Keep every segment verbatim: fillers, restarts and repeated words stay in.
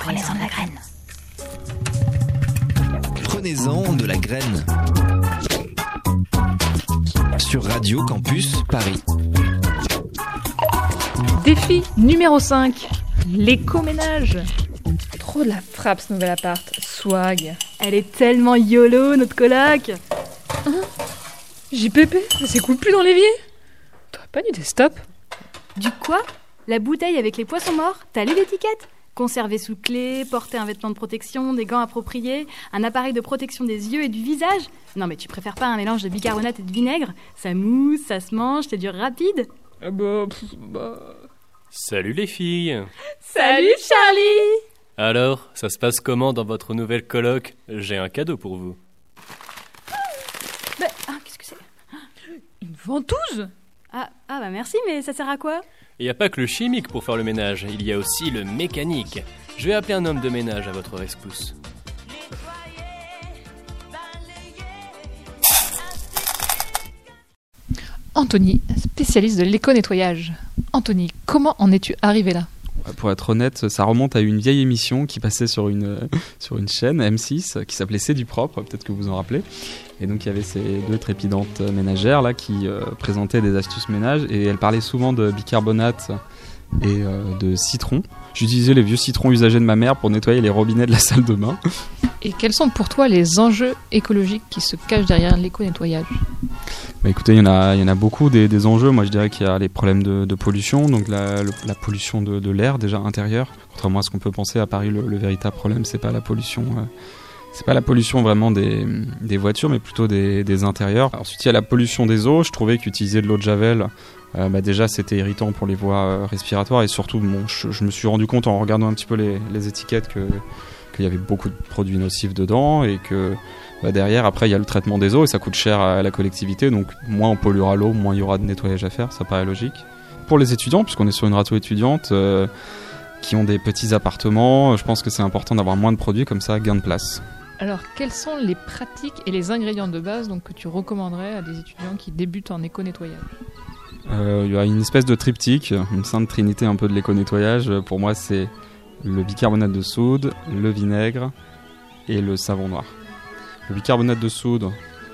Prenez-en de la graine. Prenez-en de la graine. Sur Radio Campus Paris. Défi numéro cinq. L'éco-ménage. Trop de la frappe ce nouvel appart. Swag. Elle est tellement YOLO, notre coloc. Hein J P P, ça s'écoule plus dans l'évier. T'aurais pas dit des stops? Du quoi? La bouteille avec les poissons morts, t'as lu l'étiquette? Conserver sous clé, porter un vêtement de protection, des gants appropriés, un appareil de protection des yeux et du visage. Non mais tu préfères pas un mélange de bicarbonate et de vinaigre? Ça mousse, ça se mange, c'est dur rapide. Ah bah, pff, bah... Salut les filles. Salut Charlie. Alors, ça se passe comment dans votre nouvelle coloc? J'ai un cadeau pour vous. Bah, ah, qu'est-ce que c'est? Une ventouse? Ah, ah bah merci, mais ça sert à quoi? Il n'y a pas que le chimique pour faire le ménage, il y a aussi le mécanique. Je vais appeler un homme de ménage à votre rescousse. Anthony, spécialiste de l'éco-nettoyage. Anthony, comment en es-tu arrivé là? Pour être honnête, ça remonte à une vieille émission qui passait sur une, sur une chaîne M six qui s'appelait C'est du propre, peut-être que vous en rappelez. Et donc il y avait ces deux trépidantes ménagères là qui euh, présentaient des astuces ménage et elles parlaient souvent de bicarbonate et euh, de citron. J'utilisais les vieux citrons usagés de ma mère pour nettoyer les robinets de la salle de bain. Et quels sont pour toi les enjeux écologiques qui se cachent derrière l'éco-nettoyage? Bah écoutez, il y en a, il y en a beaucoup des, des enjeux. Moi je dirais qu'il y a les problèmes de, de pollution, donc la, le, la pollution de, de l'air déjà intérieur. Contrairement à ce qu'on peut penser à Paris, le, le véritable problème c'est pas la pollution, euh, c'est pas la pollution vraiment des, des voitures, mais plutôt des, des intérieurs. Ensuite il y a la pollution des eaux. Je trouvais qu'utiliser de l'eau de javel, euh, bah déjà c'était irritant pour les voies euh, respiratoires et surtout bon, je, je me suis rendu compte en regardant un petit peu les, les étiquettes que qu'il y avait beaucoup de produits nocifs dedans et que bah derrière après il y a le traitement des eaux et ça coûte cher à la collectivité, donc moins on polluera l'eau, moins il y aura de nettoyage à faire, ça paraît logique. Pour les étudiants, puisqu'on est sur une radio étudiante euh, qui ont des petits appartements, je pense que c'est important d'avoir moins de produits, comme ça gain de place. Alors quelles sont les pratiques et les ingrédients de base donc, que tu recommanderais à des étudiants qui débutent en éco-nettoyage? Euh, il y a une espèce de triptyque, une sainte trinité un peu de l'éco-nettoyage. Pour moi c'est le bicarbonate de soude, le vinaigre et le savon noir. Le bicarbonate de soude,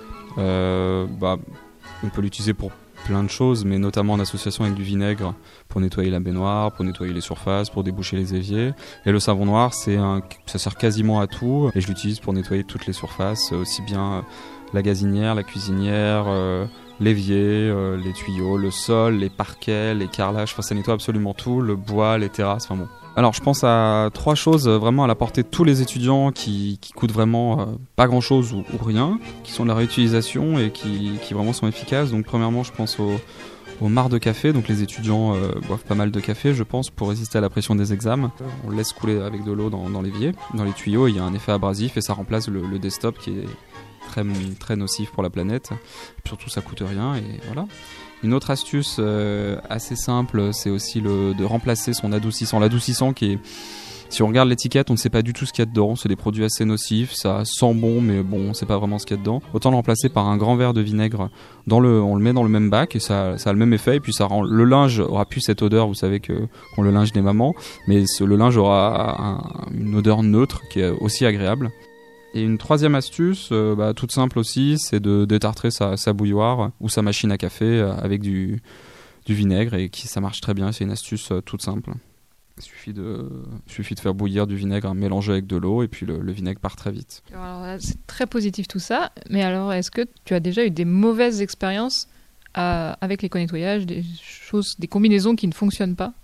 euh, bah, on peut l'utiliser pour plein de choses, mais notamment en association avec du vinaigre pour nettoyer la baignoire, pour nettoyer les surfaces, pour déboucher les éviers. Et le savon noir, c'est un, ça sert quasiment à tout, et je l'utilise pour nettoyer toutes les surfaces, aussi bien la gazinière, la cuisinière, euh, l'évier, euh, les tuyaux, le sol, les parquets, les carrelages, enfin ça nettoie absolument tout, le bois, les terrasses, enfin bon. Alors je pense à trois choses vraiment à la portée de tous les étudiants qui, qui coûtent vraiment euh, pas grand chose ou, ou rien, qui sont de la réutilisation et qui, qui vraiment sont efficaces. Donc premièrement je pense aux, aux mares de café, donc les étudiants euh, boivent pas mal de café je pense pour résister à la pression des examens. On le laisse couler avec de l'eau dans, dans l'évier, dans les tuyaux, il y a un effet abrasif et ça remplace le, le desktop qui est très, très nocif pour la planète. Et surtout ça coûte rien et voilà. Une autre astuce euh, assez simple, c'est aussi le, de remplacer son adoucissant. L'adoucissant qui est, si on regarde l'étiquette, on ne sait pas du tout ce qu'il y a dedans. C'est des produits assez nocifs, ça sent bon, mais bon, on ne sait pas vraiment ce qu'il y a dedans. Autant le remplacer par un grand verre de vinaigre. Dans le, on le met dans le même bac et ça, ça a le même effet. Et puis ça rend, le linge aura plus cette odeur, vous savez que qu'on le linge des mamans, mais ce, le linge aura un, une odeur neutre qui est aussi agréable. Et une troisième astuce, euh, bah, toute simple aussi, c'est de détartrer sa, sa bouilloire ou sa machine à café euh, avec du, du vinaigre et qui, ça marche très bien, c'est une astuce euh, toute simple. Il suffit de, suffit de faire bouillir du vinaigre mélangé avec de l'eau et puis le, le vinaigre part très vite. Alors là, c'est très positif tout ça, mais alors est-ce que tu as déjà eu des mauvaises expériences à, avec l'éco-nettoyage, des choses, des combinaisons qui ne fonctionnent pas?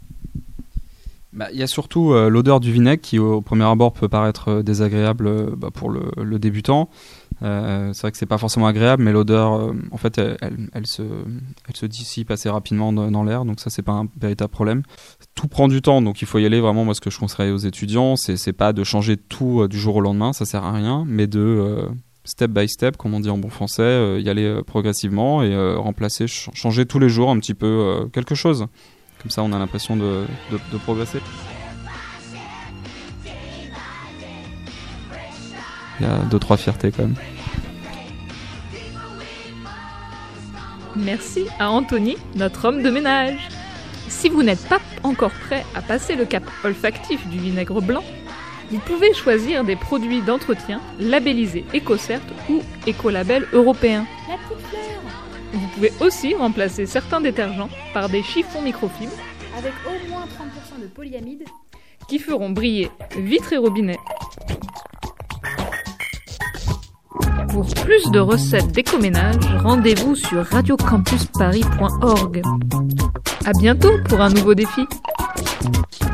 Bah, y a surtout euh, l'odeur du vinaigre qui au premier abord peut paraître euh, désagréable euh, bah, pour le, le débutant. Euh, c'est vrai que c'est pas forcément agréable, mais l'odeur, euh, en fait, elle, elle, elle, se, elle se dissipe assez rapidement dans, dans l'air, donc ça c'est pas un véritable problème. Tout prend du temps, donc il faut y aller vraiment. Moi, ce que je conseillerais aux étudiants, c'est, c'est pas de changer tout euh, du jour au lendemain, ça sert à rien, mais de euh, step by step, comme on dit en bon français, euh, y aller euh, progressivement et euh, remplacer, ch- changer tous les jours un petit peu euh, quelque chose. Comme ça, on a l'impression de, de, de progresser. Il y a deux, trois fiertés quand même. Merci à Anthony, notre homme de ménage. Si vous n'êtes pas encore prêt à passer le cap olfactif du vinaigre blanc, Vous pouvez choisir des produits d'entretien labellisés EcoCert ou Écolabel européen. La petite fleur. Vous pouvez aussi remplacer certains détergents par des chiffons microfibres Avec au moins trente pour cent de polyamide. qui feront briller vitres et robinets. Pour plus de recettes d'écoménage, rendez-vous sur radio campus paris point org. À bientôt pour un nouveau défi.